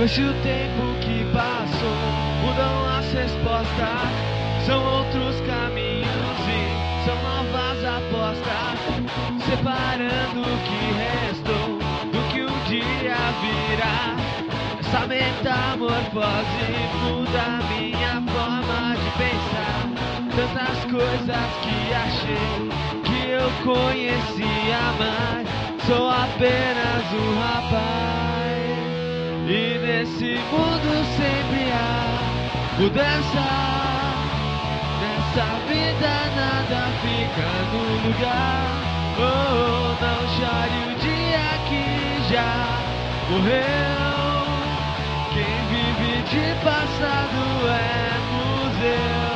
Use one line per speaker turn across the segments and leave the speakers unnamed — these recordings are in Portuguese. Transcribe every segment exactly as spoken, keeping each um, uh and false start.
Pois se o tempo que passou mudam as respostas, são outros caminhos e são novas apostas, separando o que restou do que um dia virá. Essa metamorfose muda minha forma de pensar. Tantas coisas que achei que eu conhecia mais, sou apenas um rapaz. E nesse mundo sempre há mudança. Nessa vida nada fica no lugar. Oh, não chore o dia que já morreu. Quem vive de passado é museu.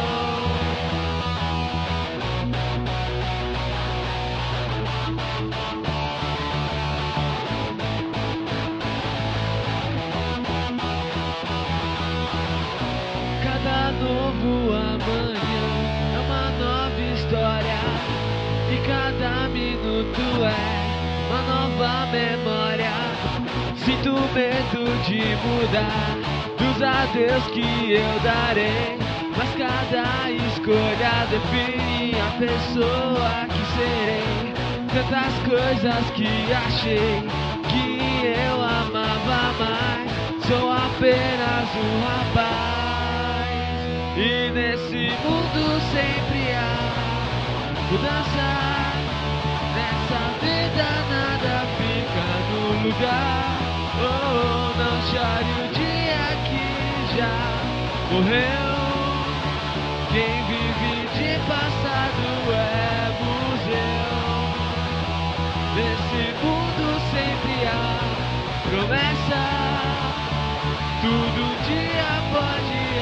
Cada novo amanhã é uma nova história, e cada minuto é uma nova memória. Sinto medo de mudar dos adeus que eu darei, mas cada escolha define a pessoa que serei. Tantas coisas que achei que eu amava mais, sou apenas um rapaz. E nesse mundo sempre há mudança. Nessa vida nada fica no lugar. Oh, não chore o dia que já morreu. Quem vive de passado é museu. Nesse mundo sempre há promessa. Tudo dia pode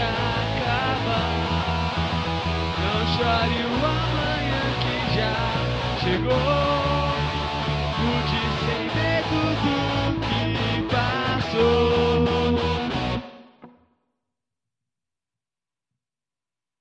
acabar. Não chore o amanhã que já chegou.